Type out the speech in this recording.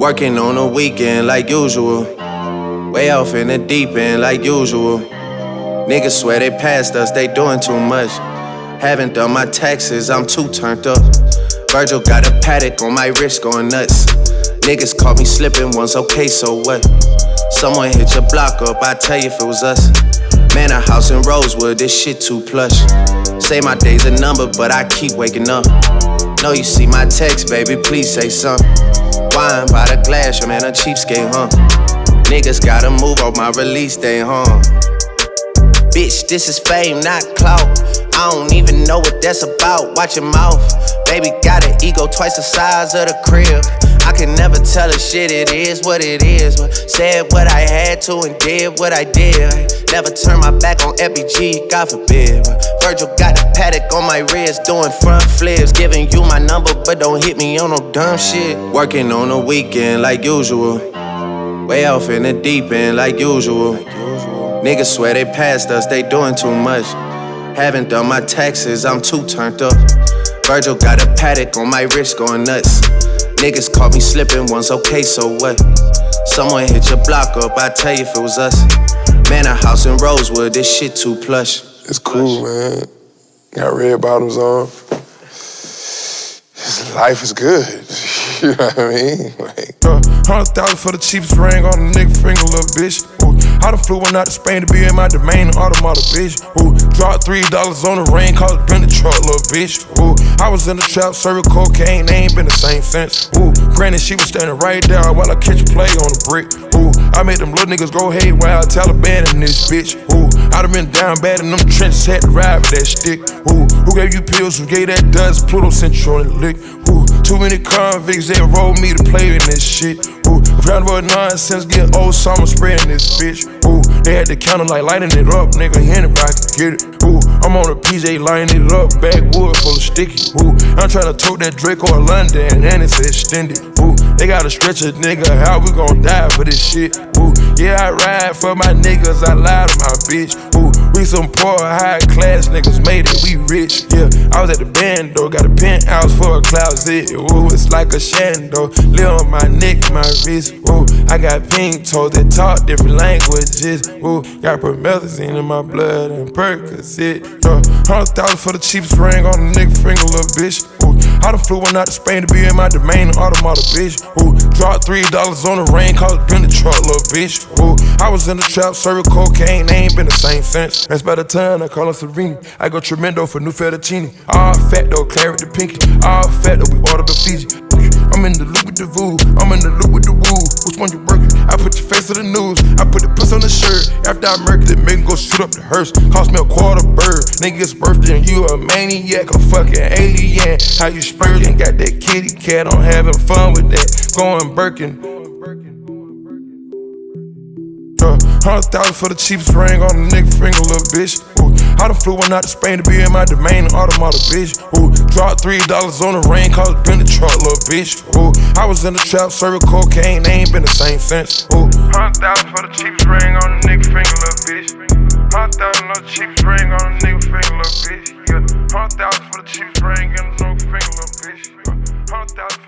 Working on the weekend like usual. Way off in the deep end like usual. Niggas swear they passed us, they doing too much. Haven't done my taxes, I'm too turned up. Virgil got a paddock on my wrist going nuts. Niggas caught me slipping once, okay, so what? Someone hit your block up, I tell you if it was us. Man, a house in Rosewood, this shit too plush. Say my day's a number, but I keep waking up. Know you see my text, baby, please say something. Wine by the glass, your man a cheapskate, huh? Niggas gotta move on my release day, huh? Bitch, this is fame, not clout. I don't even know what that's about, watch your mouth. Baby got an ego twice the size of the crib. I can never tell a shit, it is what it is. But said what I had to and did what I did. Never turn my back on FBG, God forbid. Virgil got the paddock on my wrist, doing front flips. Giving you my number, but don't hit me on no dumb shit. Working on the weekend like usual. Way off in the deep end like usual. Niggas swear they passed us, they doing too much. Haven't done my taxes, I'm too turned up. Virgil got a paddock on my wrist going nuts. Niggas caught me slipping once, okay, so what? Someone hit your block up, I tell you if it was us. Man, a house in Rosewood, this shit too plush. It's cool, man. Got red bottoms on. Life is good. You know what I mean? Like, 100,000 for the cheapest ring on a nigga finger, little bitch. Ooh, I done flew one out to Spain to be in my domain, automata, bitch. Ooh, dropped $3 on the ring, called it been the truck, little bitch. Ooh, I was in the trap, serving cocaine, they ain't been the same since. Ooh, granted, she was standing right there while I catch a play on the brick. Ooh, I made them little niggas go haywire, Taliban in this bitch. Ooh, I done been down bad in them trenches, had to ride with that stick. Ooh, who gave you pills, who gave that dust, Pluto sent you on the lick. Ooh, too many convicts, they rolled me to play in this shit. Ooh, round about nonsense, get old summer spreading this bitch. Ooh, they had the counter like lighting it up, nigga, anybody can get it. Ooh, I'm on a PJ lining it up, backwood full of sticky. Ooh, I'm tryna tote that Draco or London, and it's extended. Ooh, they gotta stretch a nigga out, we gon' die for this shit. Ooh, yeah, I ride for my niggas, I lie to my bitch. Ooh, we some poor, high class niggas, made it, we rich. Yeah, I was at the band though, got a penthouse for a closet. Ooh, it's like a shando, live on my neck, my wrist. Ooh, I got pink toes that talk different languages. Ooh, got promethazine in my blood and Percocet. 100,000 for the cheapest ring on a nigga finger, little bitch. Ooh, I done flew one out to Spain to be in my domain, automata, bitch. Ooh, dropped $3 on the ring, called it been the truck, little bitch. Ooh, I was in the trap, serving cocaine, they ain't been the same since. That's by the time I call her Serena. I go tremendo for new fettuccine. All fat though, claret the pinky. All fat though, we order the Fiji. I'm in the loop with the voo, I'm in the loop with the woo. Which one you working? I put your face to the news, I put the puss on the shirt. After I murked it, make go shoot up the hearse. Cost me a quarter bird, nigga's birthday and you a maniac, a fucking alien. How you spurting? Got that kitty cat, I'm having fun with that. Going Birkin. 100,000 for the cheapest ring on a nigga finger, little bitch. Ooh, I done flew one out to Spain to be in my domain, automata, bitch. Ooh, dropped $3 on the ring, called it been the truck, little bitch. Ooh, I was in the trap, serving cocaine, they ain't been the same since. Ooh, 100,000 for the cheapest ring on a nigga finger, little bitch. 100,000 on the cheapest ring on a nigga finger, little bitch. Yeah, 100,000 for the cheapest ring on a nigga finger, little bitch. 100,000.